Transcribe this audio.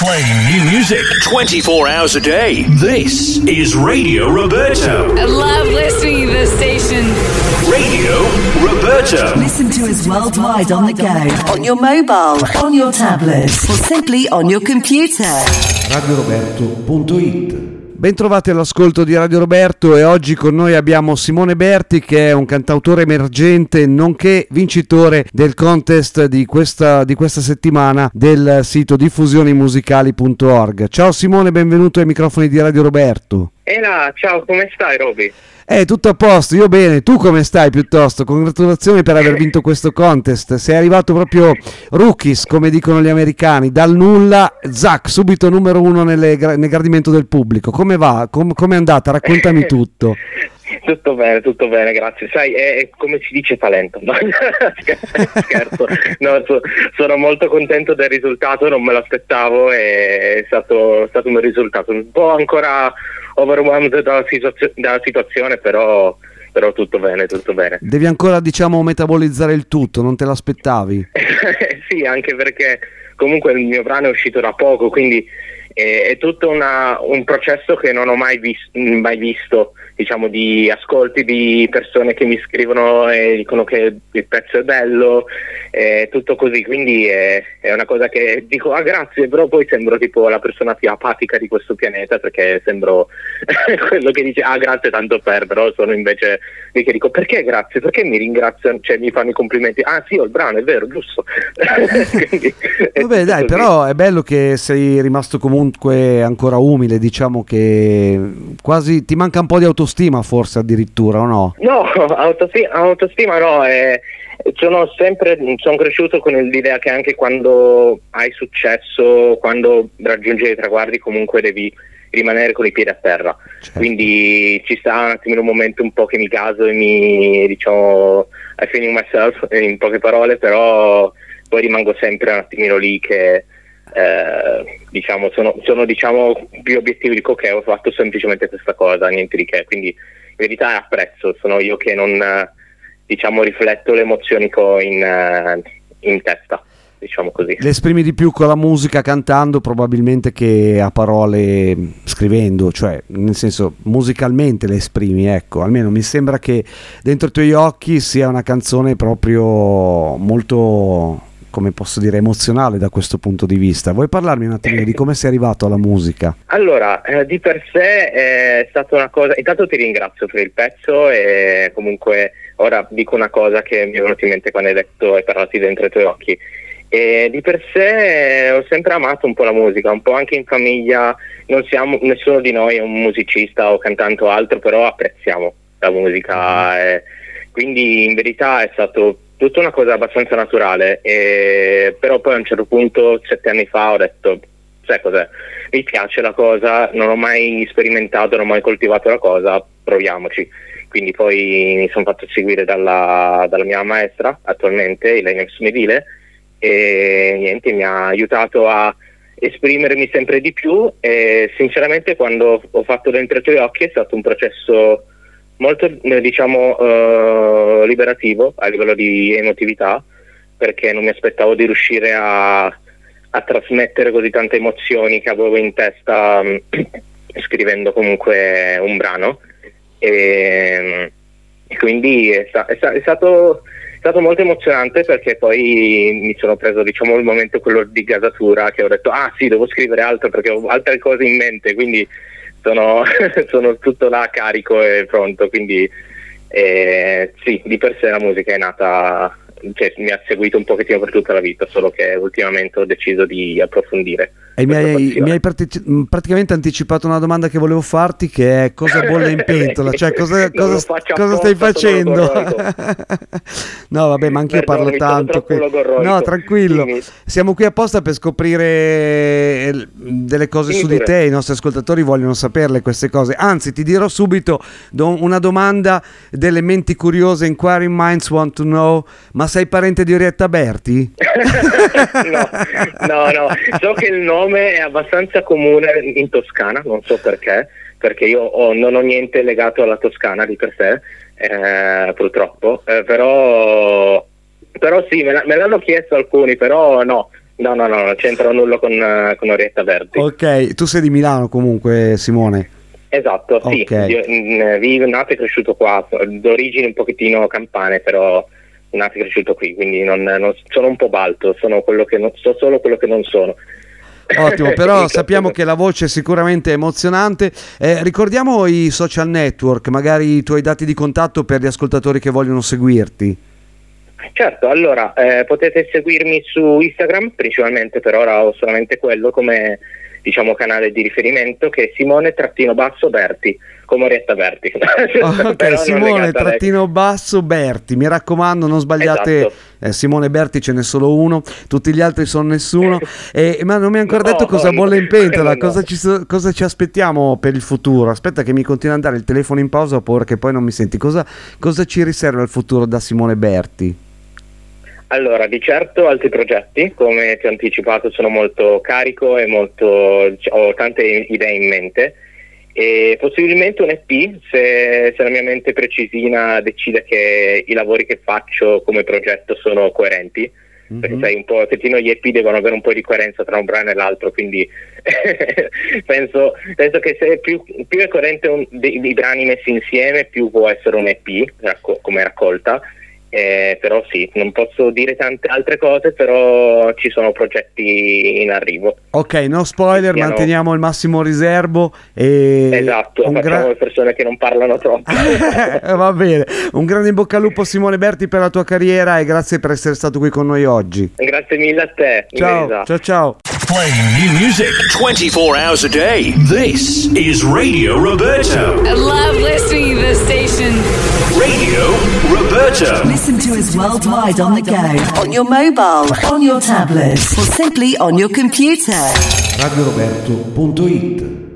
Playing new music 24 hours a day. This is Radio Roberto. I love listening to this station. Radio Roberto. Listen to us worldwide on the go, on your mobile, on your tablet, or simply on your computer. RadioRoberto.it. Bentrovati all'ascolto di Radio Roberto, e oggi con noi abbiamo Simone Berti, che è un cantautore emergente nonché vincitore del contest di questa settimana del sito diffusionimusicali.org. Ciao Simone, benvenuto ai microfoni di Radio Roberto. Ciao, come stai Roby? Tutto a posto, io bene, tu come stai piuttosto? Congratulazioni per aver vinto questo contest, sei arrivato proprio rookies, come dicono gli americani, dal nulla, zac, subito numero uno nel gradimento del pubblico. Come va? Come è andata? Raccontami tutto. Tutto bene, grazie. Sai, è come si dice talento, no? Scherzo. No, sono molto contento del risultato, non me l'aspettavo, è stato un bel risultato. Un po' ancora overwhelmed dalla situazione, però tutto bene. Devi ancora, metabolizzare il tutto, non te l'aspettavi? Sì, anche perché comunque il mio brano è uscito da poco, quindi è tutto un processo che non ho mai visto, di ascolti di persone che mi scrivono e dicono che il pezzo è bello, tutto così, quindi è una cosa che dico grazie, però poi sembro tipo la persona più apatica di questo pianeta, perché sembro quello che dice grazie tanto però sono invece lì che dico perché grazie, perché mi ringraziano, cioè mi fanno i complimenti, sì, ho il brano, è vero, giusto. Quindi, vabbè dai, così. Però è bello che sei rimasto comunque ancora umile, che quasi ti manca un po' di autostima forse addirittura, o no? No, autostima no, sono cresciuto con l'idea che anche quando hai successo, quando raggiungi dei traguardi, comunque devi rimanere con i piedi a terra. Certo. Quindi ci sta un attimino un momento un po' che mi gaso e I feeling myself in poche parole, però poi rimango sempre un attimino lì che sono più obiettivi, dico che ho fatto semplicemente questa cosa, niente di che, quindi in verità apprezzo, sono io che non rifletto le emozioni che ho in testa, così. Le esprimi di più con la musica cantando probabilmente che a parole scrivendo, cioè nel senso musicalmente le esprimi, ecco, almeno mi sembra che Dentro i tuoi occhi sia una canzone proprio molto, come posso dire, emozionale da questo punto di vista. Vuoi parlarmi un attimo di come sei arrivato alla musica? Allora, di per sé è stata una cosa, intanto ti ringrazio per il pezzo, e comunque ora dico una cosa che mi è venuta in mente quando hai parlato di Dentro i tuoi occhi. E di per sé ho sempre amato un po' la musica, un po' anche in famiglia, nessuno di noi è un musicista o cantante o altro, però apprezziamo la musica, quindi in verità è stato tutta una cosa abbastanza naturale, però poi a un certo punto 7 anni fa ho detto, sai cos'è, mi piace la cosa, non ho mai sperimentato, non ho mai coltivato la cosa, proviamoci. Quindi poi mi sono fatto seguire dalla mia maestra attualmente, Ilenia Medile, e niente, mi ha aiutato a esprimermi sempre di più, e sinceramente quando ho fatto Dentro i tuoi occhi è stato un processo molto liberativo a livello di emotività, perché non mi aspettavo di riuscire a trasmettere così tante emozioni che avevo in testa scrivendo comunque un brano, e quindi è stato molto emozionante, perché poi mi sono preso il momento quello di gasatura, che ho detto sì, devo scrivere altro perché ho altre cose in mente, quindi sono tutto là carico e pronto, quindi sì, di per sé la musica è nata, mi ha seguito un pochettino per tutta la vita, solo che ultimamente ho deciso di approfondire. E mi hai praticamente anticipato una domanda che volevo farti, che è cosa bolle in pentola, cioè cosa stai facendo? No vabbè, ma anche io parlo tanto no, tranquillo, siamo qui apposta per scoprire delle cose su di te, i nostri ascoltatori vogliono saperle queste cose, anzi ti dirò subito una domanda delle menti curiose, Inquiring Minds Want to Know, ma sei parente di Orietta Berti? No, so che il nome è abbastanza comune in Toscana, non so perché io non ho niente legato alla Toscana di per sé, purtroppo, però sì, me l'hanno chiesto alcuni, però no, No, non c'entra nulla con Orietta Berti. Ok, tu sei di Milano comunque, Simone? Esatto, sì, Okay. io vivo, nato e cresciuto qua, d'origini un pochettino campane, però nato e cresciuto qui, quindi non sono un po' balto, sono so solo quello che non sono. Ottimo, però sappiamo che la voce è sicuramente emozionante. Ricordiamo i social network, magari i tuoi dati di contatto per gli ascoltatori che vogliono seguirti. Certo, allora potete seguirmi su Instagram, principalmente per ora ho solamente quello come canale di riferimento, che è Simone-Berti, come Orietta Berti. Ok, Simone-Berti, mi raccomando, non sbagliate. Esatto. Simone Berti ce n'è solo uno, tutti gli altri sono nessuno. Ma non mi hai ancora detto cosa bolle in pentola, cosa ci aspettiamo per il futuro. Aspetta che mi continua a andare il telefono in pausa, perché poi non mi senti. Cosa ci riserva il futuro da Simone Berti? Allora, di certo altri progetti, come ti ho anticipato sono molto carico e ho tante idee in mente, e possibilmente un EP se la mia mente precisina decide che i lavori che faccio come progetto sono coerenti, perché sai un pochettino gli EP devono avere un po' di coerenza tra un brano e l'altro, quindi penso che se più è coerente i brani messi insieme, più può essere un EP come raccolta. Però sì, non posso dire tante altre cose, però ci sono progetti in arrivo. Ok, no spoiler, manteniamo il massimo riservo. Esatto, facciamo le persone che non parlano troppo. Va bene, un grande in bocca al lupo Simone Berti per la tua carriera e grazie per essere stato qui con noi oggi. Grazie mille a te. Ciao. Playing new music 24 hours a day. This is Radio Roberto. I love listening to this station. Radio Roberto. Listen to us worldwide on the go, on your mobile, on your tablet, or simply on your computer. RadioRoberto.it